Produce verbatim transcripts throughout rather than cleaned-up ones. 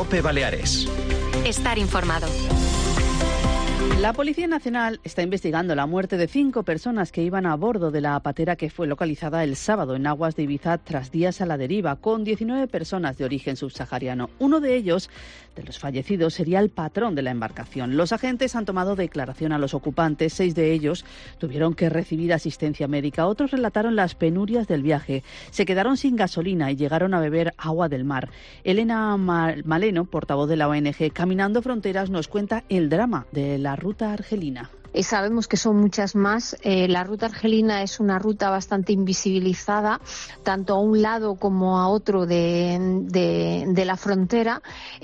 COPE Baleares. Estar informado. La Policía Nacional está investigando la muerte de cinco personas que iban a bordo de la patera que fue localizada el sábado en aguas de Ibiza tras días a la deriva, con diecinueve personas de origen subsahariano. Uno de ellos, de los fallecidos, sería el patrón de la embarcación. Los agentes han tomado declaración a los ocupantes. Seis de ellos tuvieron que recibir asistencia médica. Otros relataron las penurias del viaje. Se quedaron sin gasolina y llegaron a beber agua del mar. Elena Maleno, portavoz de la O N G Caminando Fronteras, nos cuenta el drama de la ruta argelina. Y sabemos que son muchas más. Eh, la ruta argelina es una ruta bastante invisibilizada, tanto a un lado como a otro de, de, de la frontera,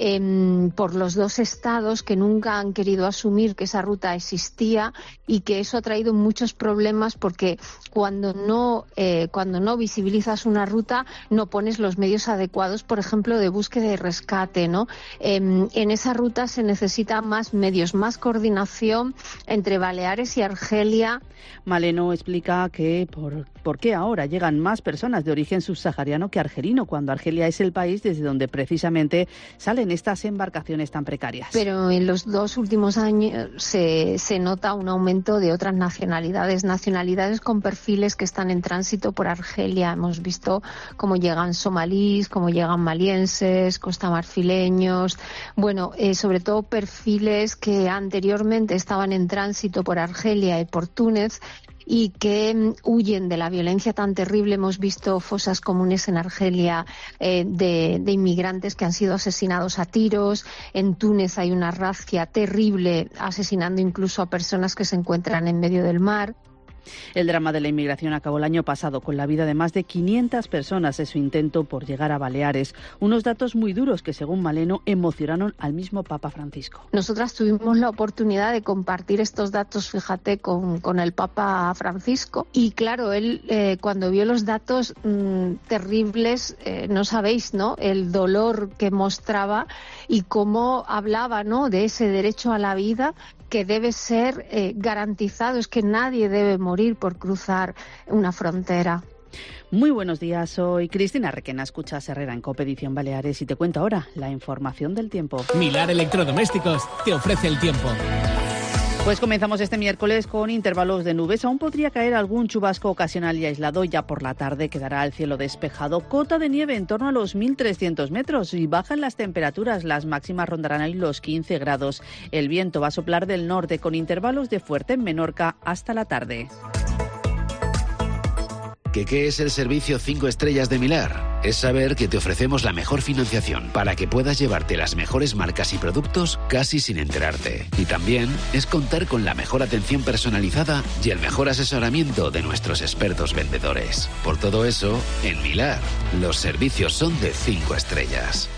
eh, por los dos estados que nunca han querido asumir que esa ruta existía, y que eso ha traído muchos problemas porque cuando no, eh, cuando no visibilizas una ruta no pones los medios adecuados, por ejemplo, de búsqueda y rescate, ¿no? Eh, en esa ruta se necesita más medios, más coordinación entre Baleares y Argelia. Maleno explica que por, por qué ahora llegan más personas de origen subsahariano que argelino, cuando Argelia es el país desde donde precisamente salen estas embarcaciones tan precarias. Pero en los dos últimos años se, se nota un aumento de otras nacionalidades, nacionalidades con perfiles que están en tránsito por Argelia. Hemos visto cómo llegan somalíes, cómo llegan malienses, costamarfileños, bueno, eh, sobre todo perfiles que anteriormente estaban en tránsito por Argelia y por Túnez y que um, huyen de la violencia tan terrible. Hemos visto fosas comunes en Argelia eh, de, de inmigrantes que han sido asesinados a tiros. En Túnez hay una razzia terrible asesinando incluso a personas que se encuentran en medio del mar. El drama de la inmigración acabó el año pasado con la vida de más de quinientas personas en su intento por llegar a Baleares. Unos datos muy duros que, según Maleno, emocionaron al mismo Papa Francisco. Nosotras tuvimos la oportunidad de compartir estos datos, fíjate, con, con el Papa Francisco. Y claro, él eh, cuando vio los datos mmm, terribles, eh, no sabéis, ¿no?, el dolor que mostraba y cómo hablaba, ¿no?, de ese derecho a la vida que debe ser eh, garantizado. Es que nadie debe morir por cruzar una frontera. Muy buenos días, soy Cristina Requena, escuchas Herrera en COPE Edición Baleares y te cuento ahora la información del tiempo. Milar Electrodomésticos te ofrece el tiempo. Pues comenzamos este miércoles con intervalos de nubes. Aún podría caer algún chubasco ocasional y aislado. Ya por la tarde quedará el cielo despejado. Cota de nieve en torno a los mil trescientos metros y bajan las temperaturas. Las máximas rondarán ahí los quince grados. El viento va a soplar del norte con intervalos de fuerte en Menorca hasta la tarde. ¿Qué, qué es el servicio cinco estrellas de Milar? Es saber que te ofrecemos la mejor financiación para que puedas llevarte las mejores marcas y productos casi sin enterarte. Y también es contar con la mejor atención personalizada y el mejor asesoramiento de nuestros expertos vendedores. Por todo eso, en Milar, los servicios son de cinco estrellas.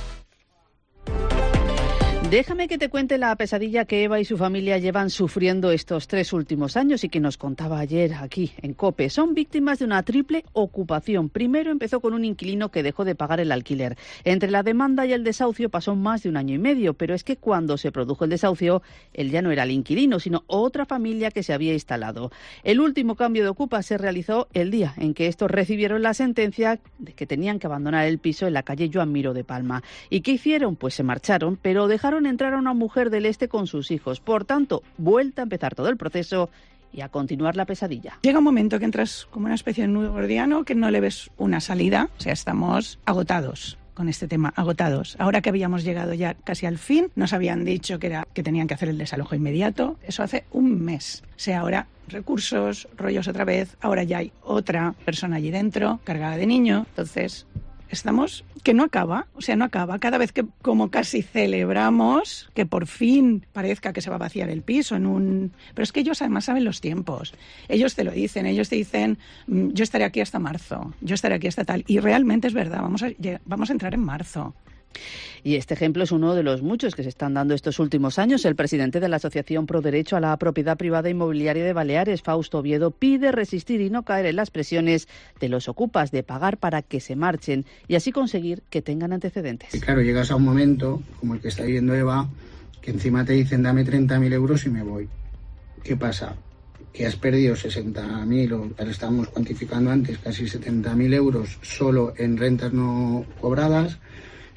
Déjame que te cuente la pesadilla que Eva y su familia llevan sufriendo estos tres últimos años y que nos contaba ayer aquí en COPE. Son víctimas de una triple ocupación. Primero empezó con un inquilino que dejó de pagar el alquiler. Entre la demanda y el desahucio pasó más de un año y medio, pero es que cuando se produjo el desahucio, él ya no era el inquilino, sino otra familia que se había instalado. El último cambio de ocupa se realizó el día en que estos recibieron la sentencia de que tenían que abandonar el piso en la calle Joan Miró de Palma. ¿Y qué hicieron? Pues se marcharon, pero dejaron entrar a una mujer del este con sus hijos. Por tanto, vuelta a empezar todo el proceso y a continuar la pesadilla. Llega un momento que entras como una especie de nudo gordiano que no le ves una salida. O sea, estamos agotados con este tema, agotados. Ahora que habíamos llegado ya casi al fin, nos habían dicho que, era, que tenían que hacer el desalojo inmediato. Eso hace un mes. O sea, ahora recursos, rollos otra vez. Ahora ya hay otra persona allí dentro, cargada de niño. Entonces, estamos que no acaba, o sea, no acaba. Cada vez que como casi celebramos que por fin parezca que se va a vaciar el piso en un... Pero es que ellos además saben los tiempos. Ellos te lo dicen, ellos te dicen, yo estaré aquí hasta marzo, yo estaré aquí hasta tal. Y realmente es verdad, vamos a, vamos a entrar en marzo. Y este ejemplo es uno de los muchos que se están dando estos últimos años. El presidente de la Asociación Pro Derecho a la Propiedad Privada Inmobiliaria de Baleares, Fausto Oviedo, pide resistir y no caer en las presiones de los ocupas de pagar para que se marchen y así conseguir que tengan antecedentes. Y claro, llegas a un momento, como el que está viviendo Eva, que encima te dicen dame treinta mil euros y me voy. ¿Qué pasa? Que has perdido sesenta mil, o estábamos cuantificando antes, casi setenta mil euros solo en rentas no cobradas.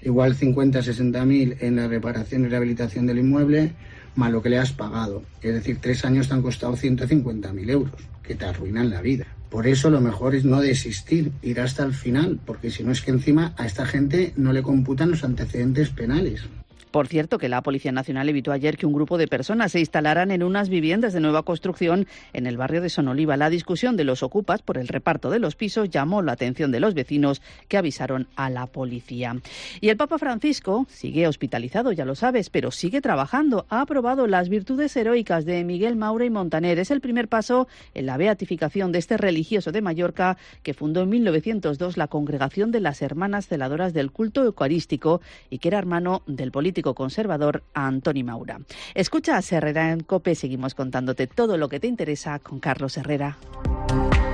igual cincuenta, sesenta mil en la reparación y rehabilitación del inmueble, más lo que le has pagado. Es decir, tres años te han costado ciento cincuenta mil euros, que te arruinan la vida. Por eso lo mejor es no desistir, ir hasta el final, porque si no es que encima a esta gente no le computan los antecedentes penales. Por cierto, que la Policía Nacional evitó ayer que un grupo de personas se instalaran en unas viviendas de nueva construcción en el barrio de Sonoliva. La discusión de los ocupas por el reparto de los pisos llamó la atención de los vecinos, que avisaron a la policía. Y el Papa Francisco sigue hospitalizado, ya lo sabes, pero sigue trabajando. Ha aprobado las virtudes heroicas de Miguel Maura y Montaner. Es el primer paso en la beatificación de este religioso de Mallorca, que fundó en mil novecientos dos la Congregación de las Hermanas Celadoras del Culto Eucarístico y que era hermano del político conservador Antoni Maura. Escucha a Herrera en COPE, seguimos contándote todo lo que te interesa con Carlos Herrera.